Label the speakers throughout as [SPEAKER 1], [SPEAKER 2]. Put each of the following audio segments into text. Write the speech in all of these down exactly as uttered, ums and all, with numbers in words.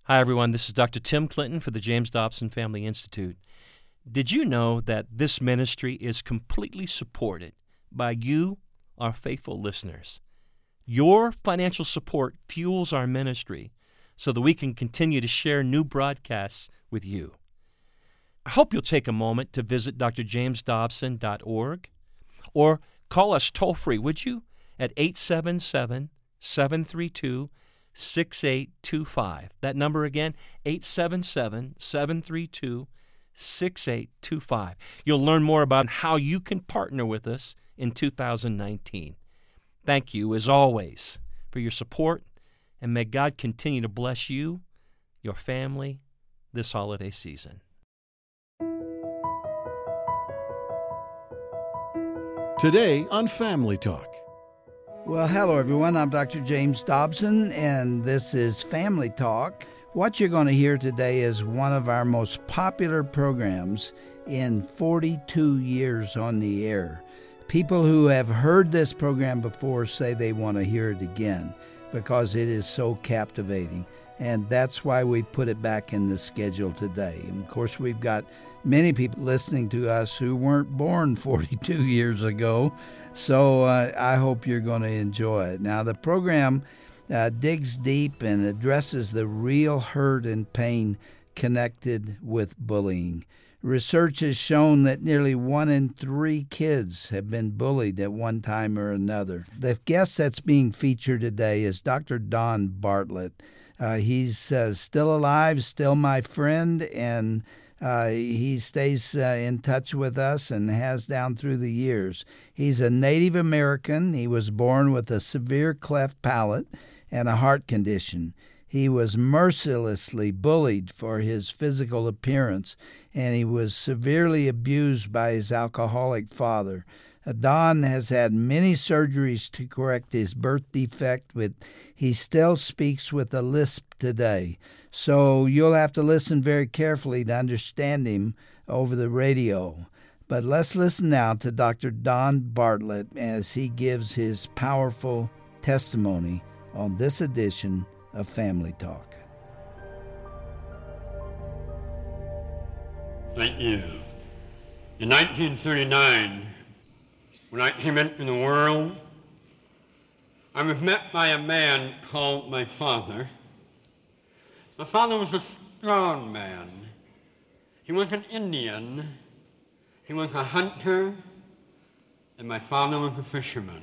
[SPEAKER 1] Hi, everyone. This is Doctor Tim Clinton for the James Dobson Family Institute. Did you know that this ministry is completely supported by you, our faithful listeners? Your financial support fuels our ministry so that we can continue to share new broadcasts with you. I hope you'll take a moment to visit d r james dobson dot org or call us toll-free, would you, at eight seven seven, seven three two, six eight two five. That number again, eight seven seven, seven three two, six eight two five. You'll learn more about how you can partner with us in two thousand nineteen. Thank you, as always, for your support, and may God continue to bless you, your family, this holiday season.
[SPEAKER 2] Today on Family Talk.
[SPEAKER 3] Well, hello, everyone. I'm Doctor James Dobson, and this is Family Talk. What you're going to hear today is one of our most popular programs in forty-two years on the air. People who have heard this program before say they want to hear it again because it is so captivating, and that's why we put it back in the schedule today. And, of course, we've got many people listening to us who weren't born forty-two years ago, so uh, I hope you're going to enjoy it. Now, the program uh, digs deep and addresses the real hurt and pain connected with bullying. Research has shown that nearly one in three kids have been bullied at one time or another. The guest that's being featured today is Doctor Don Bartlett. Uh, he's uh, still alive, still my friend, and Uh, he stays uh, in touch with us and has down through the years. He's a Native American. He was born with a severe cleft palate and a heart condition. He was mercilessly bullied for his physical appearance, and he was severely abused by his alcoholic father. Uh, Don has had many surgeries to correct his birth defect, but he still speaks with a lisp today. So you'll have to listen very carefully to understand him over the radio. But let's listen now to Doctor Don Bartlett as he gives his powerful testimony on this edition of Family Talk.
[SPEAKER 4] Thank you. In nineteen thirty-nine, when I came into the world, I was met by a man called my father. My father was a strong man. He was an Indian. He was a hunter, and my father was a fisherman.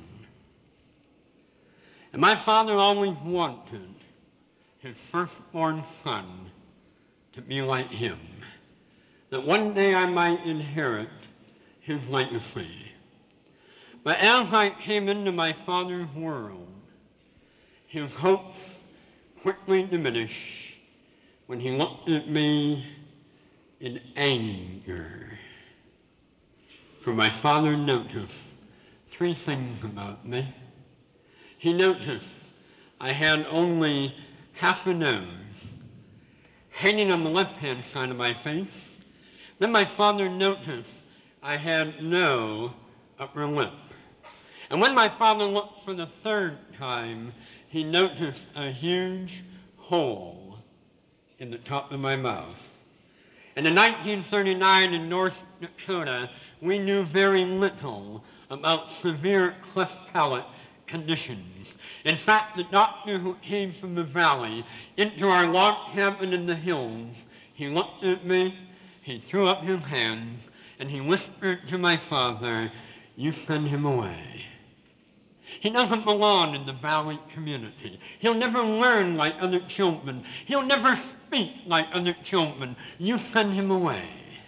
[SPEAKER 4] And my father always wanted his firstborn son to be like him, that one day I might inherit his legacy. But as I came into my father's world, his hopes quickly diminished when he looked at me in anger. For my father noticed three things about me. He noticed I had only half a nose hanging on the left-hand side of my face. Then my father noticed I had no upper lip. And when my father looked for the third time, he noticed a huge hole in the top of my mouth. And in nineteen thirty-nine in North Dakota, we knew very little about severe cleft palate conditions. In fact, the doctor who came from the valley into our log cabin in the hills, he looked at me, he threw up his hands, and he whispered to my father, "You send him away. He doesn't belong in the valley community. He'll never learn like other children. He'll never speak like other children. You send him away."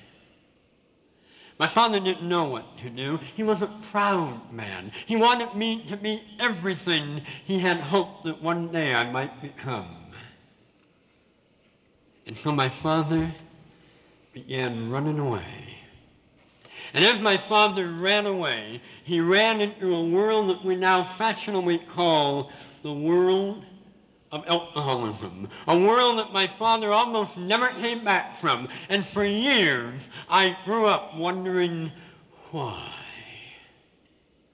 [SPEAKER 4] My father didn't know what to do. He was a proud man. He wanted me to be everything he had hoped that one day I might become. And so my father began running away. And as my father ran away, he ran into a world that we now fashionably call the world of alcoholism, a world that my father almost never came back from. And for years, I grew up wondering why.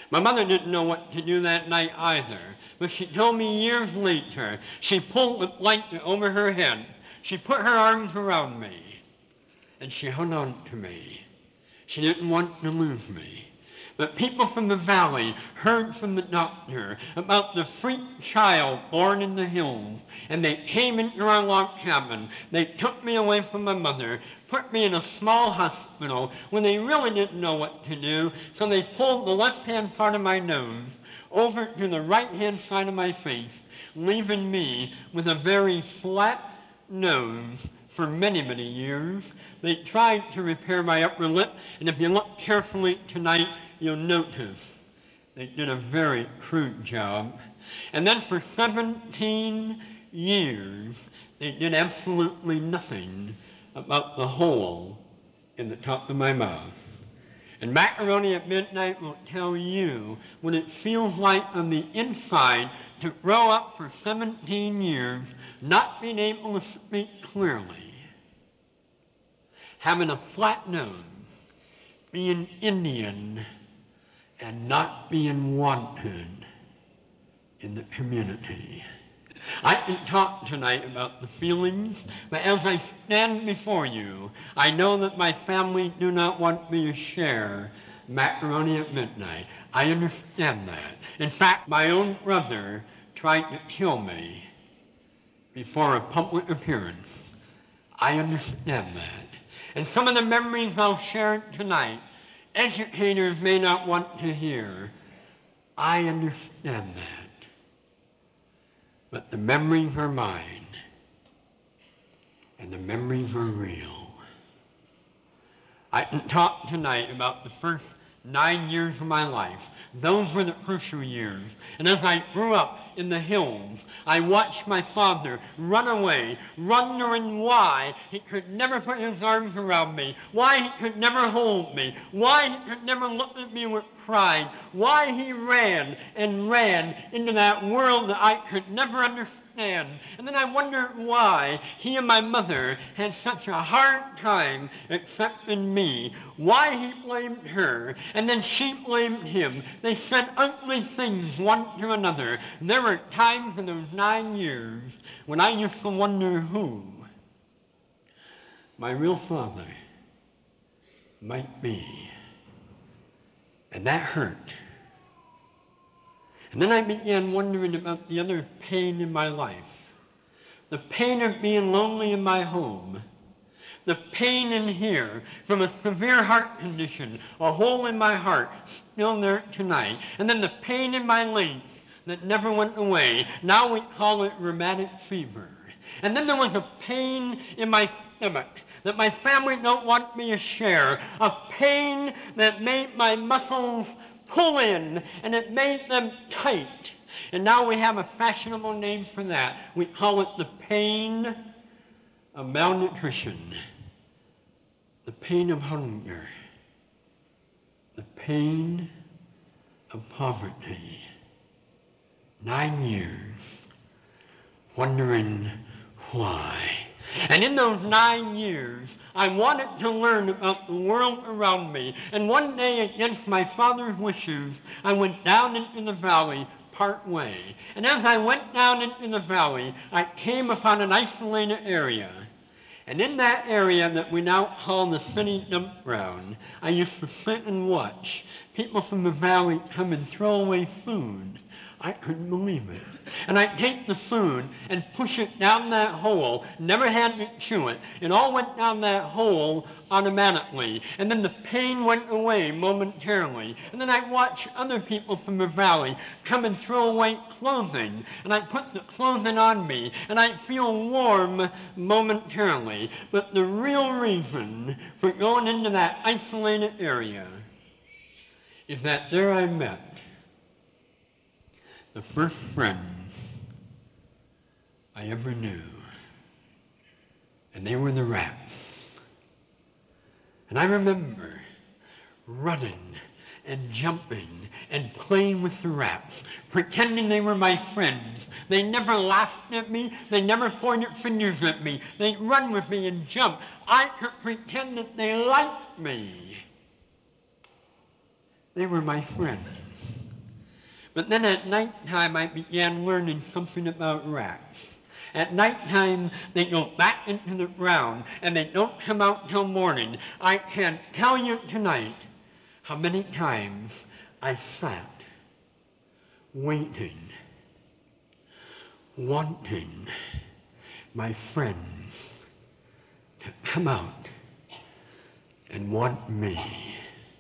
[SPEAKER 4] My mother didn't know what to do that night either, but she told me years later. She pulled the blanket over her head. She put her arms around me, and she hung on to me. She didn't want to lose me. But people from the valley heard from the doctor about the freak child born in the hills, and they came into our log cabin. They took me away from my mother, put me in a small hospital when they really didn't know what to do, so they pulled the left-hand part of my nose over to the right-hand side of my face, leaving me with a very flat nose for many, many years. They tried to repair my upper lip, and if you look carefully tonight, you'll notice they did a very crude job. And then for seventeen years, they did absolutely nothing about the hole in the top of my mouth. And Macaroni at Midnight will tell you what it feels like on the inside to grow up for seventeen years, not being able to speak clearly, having a flat nose, being Indian, and not being wanted in the community. I can talk tonight about the feelings, but as I stand before you, I know that my family do not want me to share Macaroni at Midnight. I understand that. In fact, my own brother tried to kill me before a public appearance. I understand that. And some of the memories I'll share tonight, educators may not want to hear. I understand that. But the memories are mine. And the memories are real. I can talk tonight about the first nine years of my life. Those were the crucial years. And as I grew up in the hills, I watched my father run away, wondering why he could never put his arms around me, why he could never hold me, why he could never look at me with pride, why he ran and ran into that world that I could never understand. And then I wondered why he and my mother had such a hard time accepting me, why he blamed her, and then she blamed him. They said ugly things one to another. There were times in those nine years when I used to wonder who my real father might be. And that hurt. And then I began wondering about the other pain in my life. The pain of being lonely in my home. The pain in here from a severe heart condition, a hole in my heart, still there tonight. And then the pain in my legs that never went away. Now we call it rheumatic fever. And then there was a pain in my stomach that my family don't want me to share. A pain that made my muscles pull in, and it made them tight. And now we have a fashionable name for that. We call it the pain of malnutrition, the pain of hunger, the pain of poverty. Nine years wondering why. And in those nine years, I wanted to learn about the world around me. And one day, against my father's wishes, I went down into the valley part way. And as I went down into the valley, I came upon an isolated area. And in that area that we now call the city dump ground, I used to sit and watch people from the valley come and throw away food. I couldn't believe it. And I'd take the food and push it down that hole, never had to chew it. It all went down that hole automatically. And then the pain went away momentarily. And then I'd watch other people from the valley come and throw away clothing. And I'd put the clothing on me, and I'd feel warm momentarily. But the real reason for going into that isolated area is that there I met the first friends I ever knew. And they were the rats. And I remember running and jumping and playing with the rats, pretending they were my friends. They never laughed at me. They never pointed fingers at me. They'd run with me and jump. I could pretend that they liked me. They were my friends. But then at nighttime, I began learning something about rats. At nighttime, they go back into the ground, and they don't come out till morning. I can't tell you tonight how many times I sat waiting, wanting my friends to come out and want me.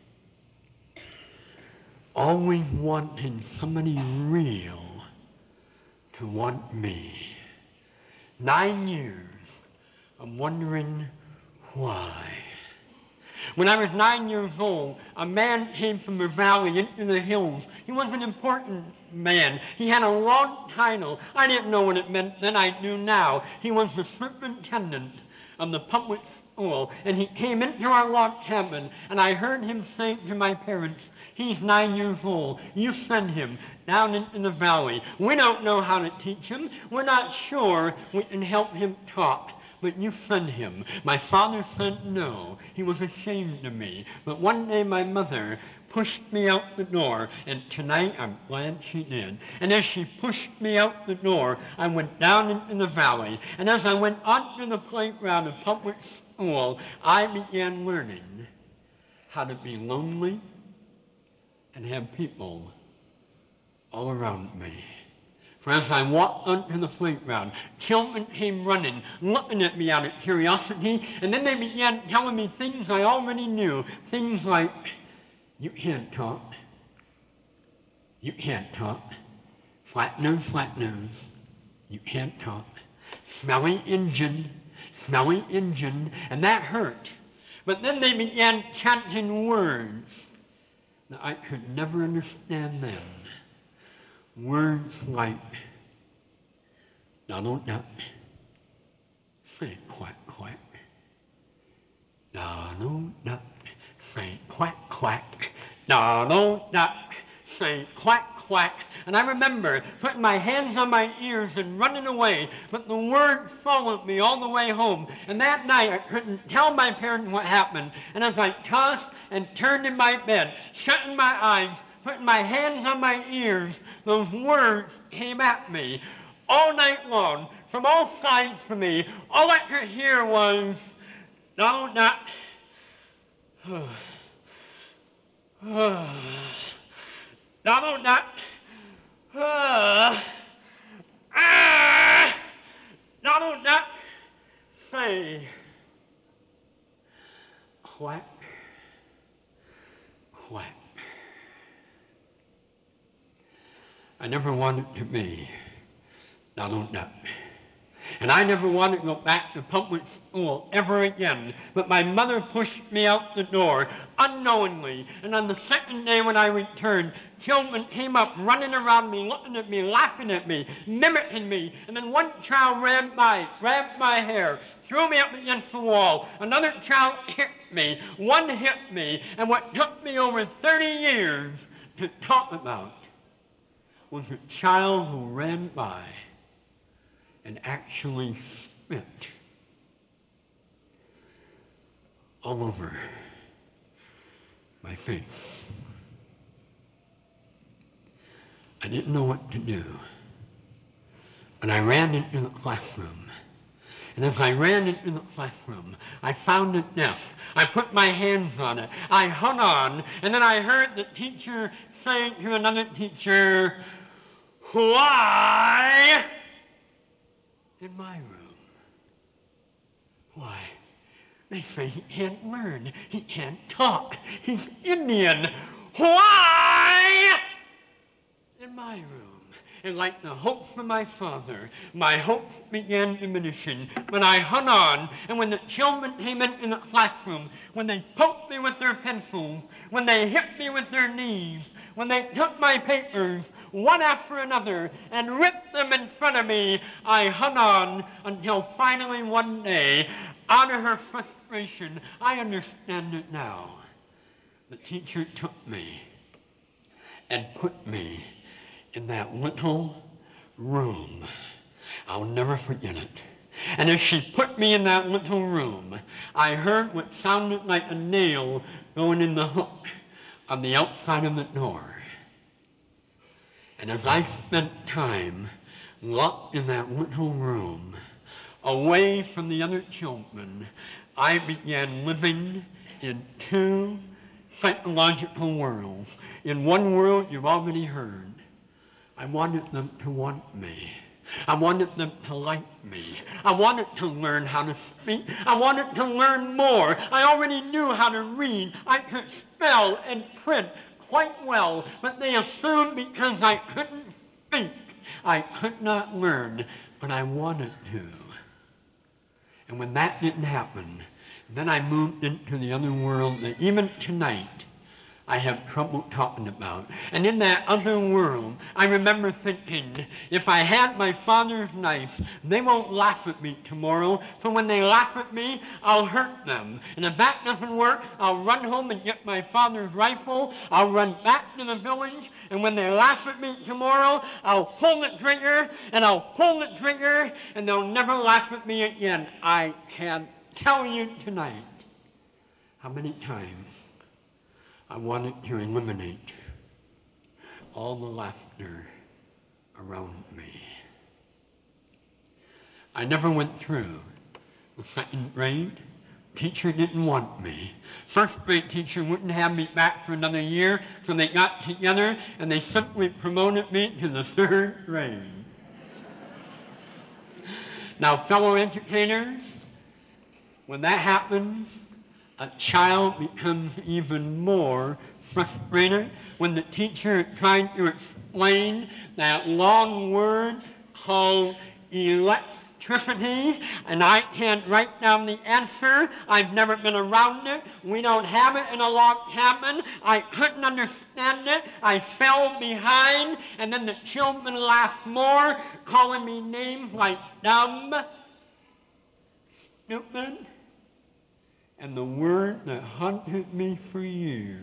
[SPEAKER 4] Always wanting somebody real to want me. Nine years of wondering why. When I was nine years old, a man came from the valley into the hills. He was an important man. He had a long title. I didn't know what it meant then. I do now. He was the superintendent of the public school, and he came into our log cabin, and I heard him say to my parents, he's nine years old. You send him down into the valley. We don't know how to teach him. We're not sure we can help him talk. But you send him. My father said no. He was ashamed of me. But one day my mother pushed me out the door, and tonight I'm glad she did. And as she pushed me out the door, I went down into the valley. And as I went onto the playground of public school, I began learning how to be lonely and have people all around me. For as I walked onto the playground, children came running, looking at me out of curiosity, and then they began telling me things I already knew. Things like, you can't talk. You can't talk. Flat nose, flat nose. You can't talk. Smelly engine, smelly engine, and that hurt. But then they began chanting words that I could never understand them. Words like, Donald Duck, say quack, quack. Donald Duck, say quack, quack. Donald Duck, say quack, quack. And I remember putting my hands on my ears and running away, but the word followed me all the way home. And that night I couldn't tell my parents what happened. And as I tossed and turned in my bed, shutting my eyes, putting my hands on my ears, those words came at me all night long, from all sides for me. All I could hear was, no, not, no, not, uh, ah, no, not, say, what, what. I never wanted to be Donald Duck. And I never wanted to go back to public school ever again. But my mother pushed me out the door unknowingly. And on the second day when I returned, children came up running around me, looking at me, laughing at me, mimicking me. And then one child ran by, grabbed my hair, threw me up against the wall. Another child hit me. One hit me. And what took me over thirty years to talk about was a child who ran by and actually spit all over my face. I didn't know what to do, but I ran into the classroom. And as I ran into the classroom, I found a desk. I put my hands on it. I hung on, and then I heard the teacher say to another teacher, "Why in my room? Why? They say he can't learn. He can't talk. He's Indian. Why in my room?" And like the hopes of my father, my hopes began diminishing. But I hung on, and when the children came into the classroom, when they poked me with their pencils, when they hit me with their knees, when they took my papers, one after another, and ripped them in front of me, I hung on until finally one day, out of her frustration, I understand it now, the teacher took me and put me in that little room. I'll never forget it. And as she put me in that little room, I heard what sounded like a nail going in the hook on the outside of the door. And as I spent time locked in that little room, away from the other children, I began living in two psychological worlds. In one world, you've already heard, I wanted them to want me. I wanted them to like me. I wanted to learn how to speak. I wanted to learn more. I already knew how to read. I could spell and print quite well, but they assumed because I couldn't speak, I could not learn, but I wanted to. And when that didn't happen, then I moved into the other world that even tonight I have trouble talking about. And in that other world, I remember thinking, if I had my father's knife, they won't laugh at me tomorrow, for when they laugh at me, I'll hurt them. And if that doesn't work, I'll run home and get my father's rifle, I'll run back to the village, and when they laugh at me tomorrow, I'll pull the trigger, and I'll pull the trigger, and they'll never laugh at me again. I can tell you tonight how many times I wanted to eliminate all the laughter around me. I never went through the second grade. Teacher didn't want me. First grade teacher wouldn't have me back for another year, so they got together and they simply promoted me to the third grade. Now, fellow educators, when that happens, a child becomes even more frustrated when the teacher tries to explain that long word called electricity, and I can't write down the answer. I've never been around it. We don't have it in a log cabin. I couldn't understand it. I fell behind, and then the children laughed more, calling me names like dumb, stupid, and the word that haunted me for years,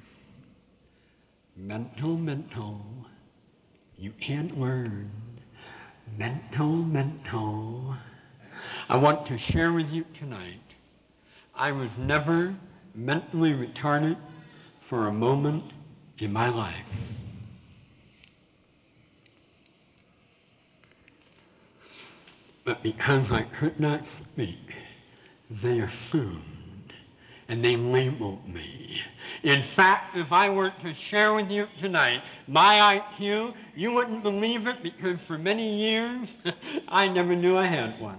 [SPEAKER 4] mental, mental, you can't learn, mental, mental. I want to share with you tonight, I was never mentally retarded for a moment in my life. But because I could not speak, they assumed and they labeled me. In fact, if I were to share with you tonight my I Q, you wouldn't believe it because for many years, I never knew I had one.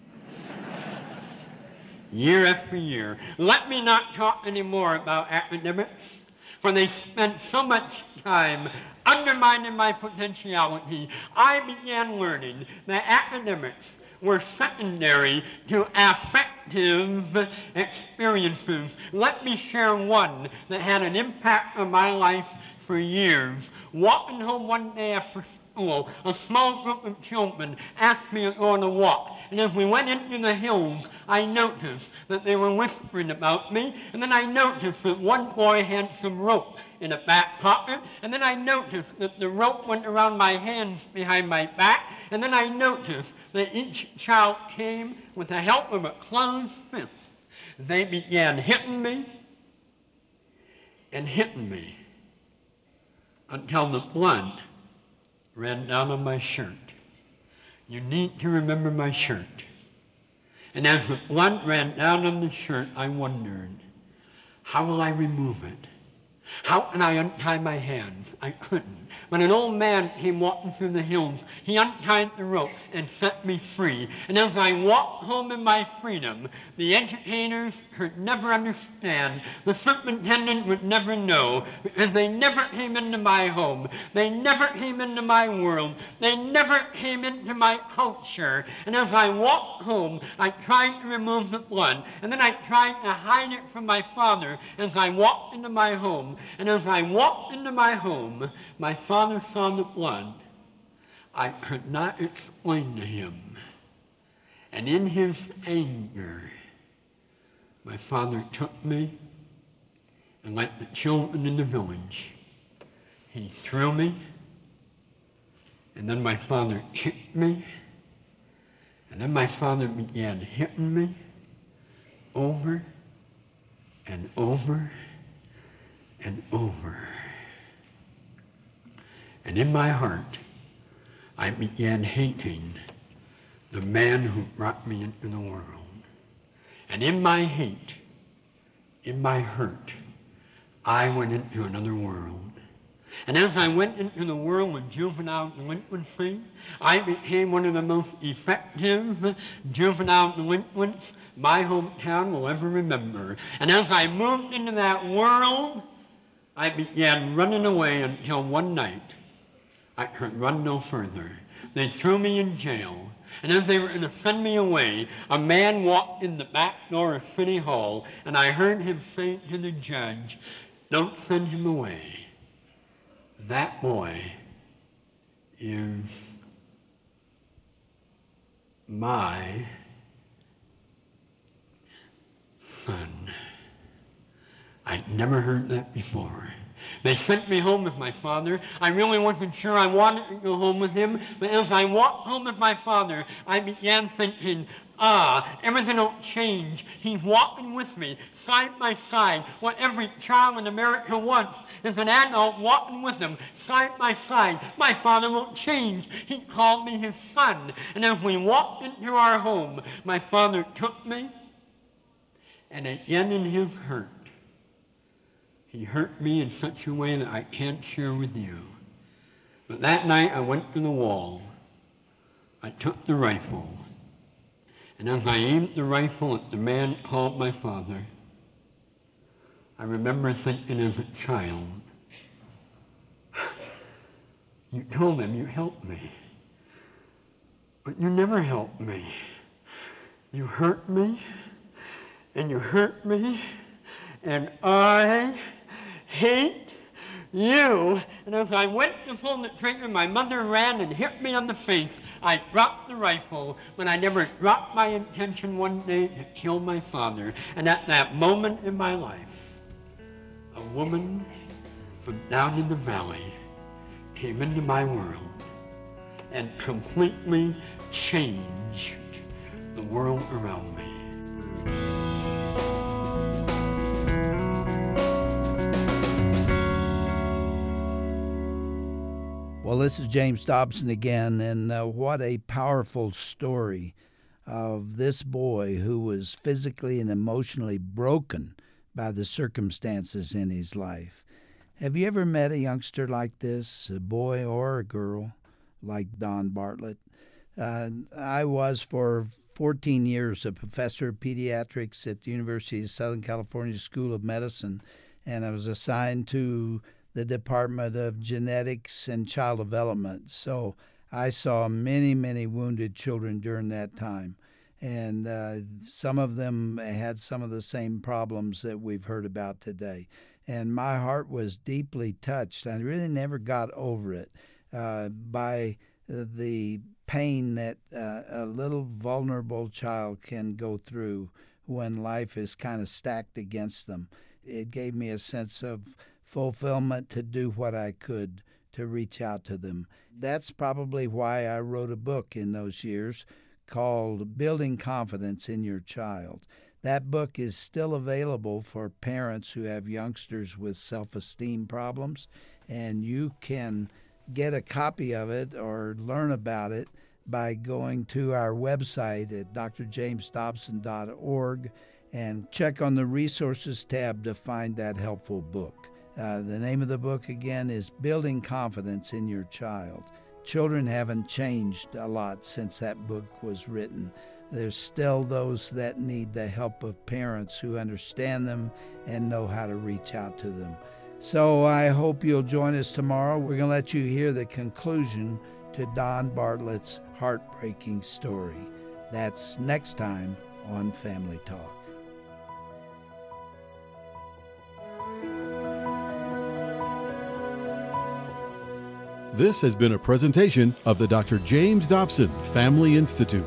[SPEAKER 4] Year after year. Let me not talk anymore about academics, for they spent so much time undermining my potentiality. I began learning that academics were secondary to affective experiences. Let me share one that had an impact on my life for years. Walking home one day after school, a small group of children asked me to go on a walk. And as we went into the hills, I noticed that they were whispering about me. And then I noticed that one boy had some rope in a back pocket. And then I noticed that the rope went around my hands behind my back. And then I noticed that each child came with the help of a closed fist. They began hitting me and hitting me until the blood ran down on my shirt. You need to remember my shirt. And as the blood ran down on the shirt, I wondered, how will I remove it? How can I untie my hands? I couldn't. When an old man came walking through the hills, he untied the rope and set me free. And as I walked home in my freedom, the educators could never understand. The superintendent would never know, because they never came into my home. They never came into my world. They never came into my culture. And as I walked home, I tried to remove the blood. And then I tried to hide it from my father as I walked into my home. And as I walked into my home, my father saw the blood. I could not explain to him. And in his anger, my father took me, and like the children in the village, he threw me, and then my father kicked me, and then my father began hitting me over and over and over. And in my heart, I began hating the man who brought me into the world. And in my hate, in my hurt, I went into another world. And as I went into the world of juvenile delinquency, I became one of the most effective juvenile delinquents my hometown will ever remember. And as I moved into that world, I began running away until one night I could run no further. They threw me in jail. And as they were going to send me away, a man walked in the back door of City Hall, and I heard him say to the judge, "Don't send him away. That boy is my son." I'd never heard that before. They sent me home with my father. I really wasn't sure I wanted to go home with him, but as I walked home with my father, I began thinking, ah, everything will change. He's walking with me, side by side. What every child in America wants is an adult walking with him, side by side. My father won't change. He called me his son. And as we walked into our home, my father took me, and again in his hurt, he hurt me in such a way that I can't share with you. But that night I went to the wall. I took the rifle. And as I aimed the rifle at the man called my father, I remember thinking as a child, you told him you helped me, but you never helped me. You hurt me, and you hurt me, and I hate you. And as I went to pull the trigger, my mother ran and hit me on the face. I dropped the rifle when I never dropped my intention one day to kill my father. And at that moment in my life, a woman from down in the valley came into my world and completely changed the world around me.
[SPEAKER 3] Well, this is James Dobson again, and uh, what a powerful story of this boy who was physically and emotionally broken by the circumstances in his life. Have you ever met a youngster like this, a boy or a girl like Don Bartlett? Uh, I was for fourteen years a professor of pediatrics at the University of Southern California School of Medicine, and I was assigned to the Department of Genetics and Child Development. So I saw many, many wounded children during that time. And uh, some of them had some of the same problems that we've heard about today. And my heart was deeply touched. I really never got over it uh, by the pain that uh, a little vulnerable child can go through when life is kind of stacked against them. It gave me a sense of fulfillment to do what I could to reach out to them. That's probably why I wrote a book in those years called Building Confidence in Your Child. That book is still available for parents who have youngsters with self-esteem problems, and you can get a copy of it or learn about it by going to our website at d r james dobson dot org and check on the resources tab to find that helpful book. Uh, the name of the book, again, is Building Confidence in Your Child. Children haven't changed a lot since that book was written. There's still those that need the help of parents who understand them and know how to reach out to them. So I hope you'll join us tomorrow. We're going to let you hear the conclusion to Don Bartlett's heartbreaking story. That's next time on Family Talk.
[SPEAKER 2] This has been a presentation of the Doctor James Dobson Family Institute.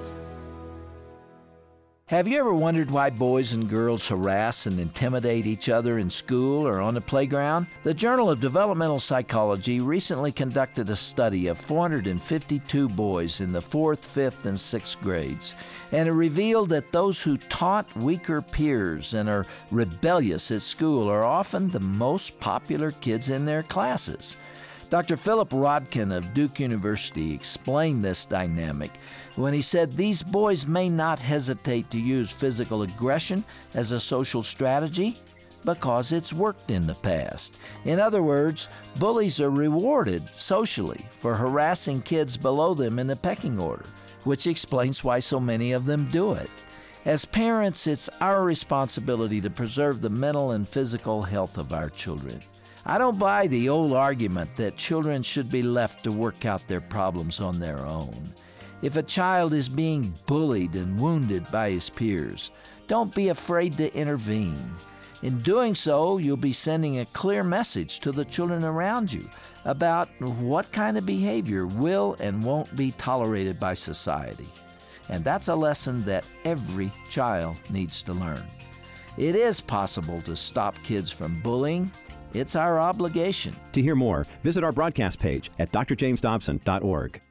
[SPEAKER 5] Have you ever wondered why boys and girls harass and intimidate each other in school or on the playground? The Journal of Developmental Psychology recently conducted a study of four hundred fifty-two boys in the fourth, fifth, and sixth grades, and it revealed that those who taunt weaker peers and are rebellious at school are often the most popular kids in their classes. Doctor Philip Rodkin of Duke University explained this dynamic when he said these boys may not hesitate to use physical aggression as a social strategy because it's worked in the past. In other words, bullies are rewarded socially for harassing kids below them in the pecking order, which explains why so many of them do it. As parents, it's our responsibility to preserve the mental and physical health of our children. I don't buy the old argument that children should be left to work out their problems on their own. If a child is being bullied and wounded by his peers, don't be afraid to intervene. In doing so, you'll be sending a clear message to the children around you about what kind of behavior will and won't be tolerated by society. And that's a lesson that every child needs to learn. It is possible to stop kids from bullying. It's our obligation.
[SPEAKER 6] To hear more, visit our broadcast page at d r james dobson dot org.